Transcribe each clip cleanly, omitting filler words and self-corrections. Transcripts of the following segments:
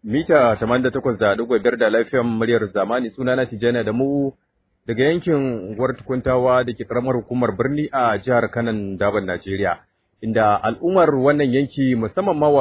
mita 88.5 da lafiyan muryar zamani, sunana Tijjani da mu daga yankin unguwar Tukuntawa da ke karamar hukumar birni a jihar Kanan Daban Najeriya, inda al'ummar wannan yanki musamman ma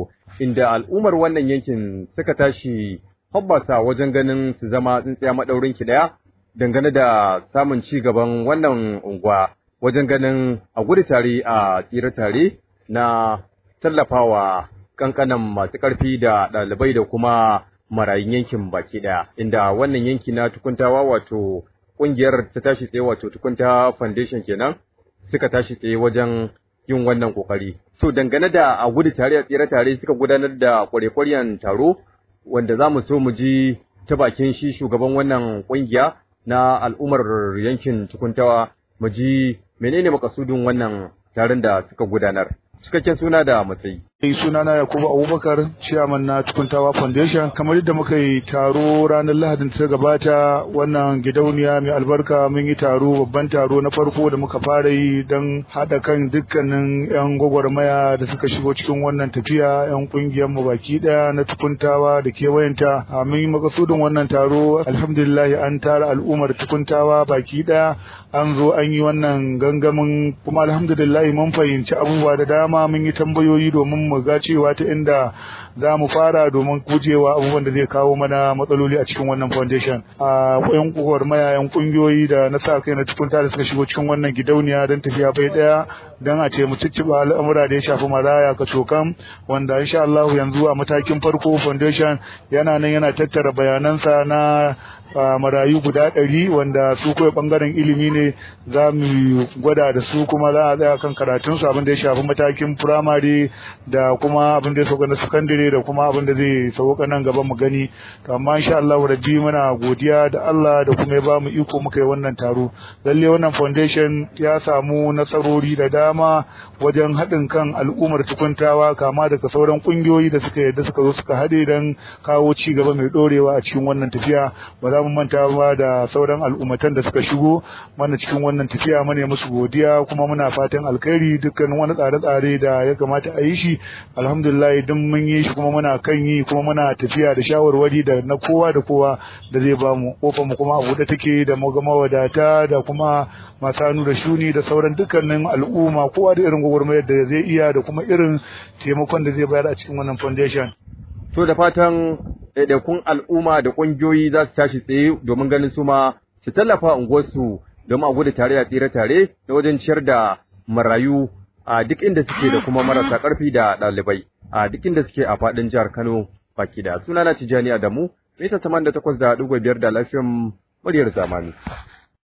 inda al'ummar wannan yankin suka tashi hobbasa wajen ganin su zama tsintsiya madaurin ki daya dangane da samun ci gaban wannan unguwa, wajen ganin a gudu tare a tsira tare na tallafawa kankanan masu ƙarfi da ɗalibai da kuma marayun yankin baki ɗaya, inda wannan yanki na Tukuntawa ƙungiyar ta tashi tsaye Tukunta Foundation kenan suka tashi tsaye wajen yin wannan ƙoƙari. So dangane da a gudu tare a tsira tare suka gudanar da ƙwarya-ƙwaryan taro wanda za mu so mu ji ta bakin shi shugaban wannan ƙungiya na al'ummar yankin Tukuntawa, mu ji menene makasudin wannan taron da suka gudanar. Cikakken suna da matsayi. Sunana Yakubu Abubakar, Chairman na Tukuntawa Foundation. Kamar yadda muka yi taro ranar Lahadin ta gabata, wannan gidauniya mai albarka mun yi taro, babban taro na farko da muka fara yi don haɗa kan dukkanin 'yan gwagwarmaya da suka shigo cikin wannan tafiya, 'yan ƙungiyar mu baki ɗaya na Tukuntawa da kewayenta. Mun yi makasudin wannan taro, alhamdulillah an tara al'ummar Tukuntawa baki ɗaya, an zo an yi wannan gangamin, kuma alhamdulillah mun fahimci abubuwa da dama, mun yi tambayoyi domin mu ga cewa ta inda za mu fara domin gujewa abubuwan da zai kawo mana matsaloli a cikin wannan foundation. A yan gwagwarmaya, yan kungiyoyi da na sa kai na Tukunta da suka shigo cikin wannan gidauniya don tafiya bai daya don a ce mu cicciba al'amura da ya shafi maraya ka cokan, wanda insha Allah yanzu a matakin farko foundation yana nan yana tattara bayanansa na marayu guda 100 wanda su kawai bangaren ilimi ne za mu gwada da su, kuma za a tsaya kan karatunsu abin da ya shafi matakin firamare da kuma abin da ya sauka na sakandare da kuma abin da zai sauka nan gaba mu gani. To amma insha Allah rabbi muna godiya da Allah da kuma ya ba mu iko muka yi wannan taro. Lalle wannan foundation ya samu nasarori da dama wajen haɗin kan al'ummar Tukuntawa, kama daga sauran kungiyoyi da suka yarda suka zo suka haɗe don kawo ci gaba mai ɗorewa a cikin wannan tafiya. Ba za mu manta ba da sauran al'ummatan da suka shigo mana cikin wannan tafiya, mune musu godiya kuma muna fatan alkhairi. Dukkan wani tsare-tsare da ya kamata a yi shi alhamdulillah idan mun yi shi kuma muna kan yi, kuma muna tafiya da shawarwari da na kowa da kowa da zai bamu. Kofar mu kuma a buɗe take da mawadata da kuma masu hannu da shuni da sauran dukkanin al'umma, kowa da irin gwagwarmayar da zai iya da kuma irin taimakon da zai bayar a cikin wannan foundation. To da fatan ɗaiɗaikun al'umma da ƙungiyoyi za su tashi tsaye domin ganin su ma su tallafa unguwarsu domin a gudu tare a tsira tare da wajen ciyar da marayu a duk inda suke da kuma marasa ƙarfi da ɗalibai a duk inda suke a faɗin jihar Kano baki da. Sunana Tijjani Adamu, mita 88.5 da lafiyan muryar zamani.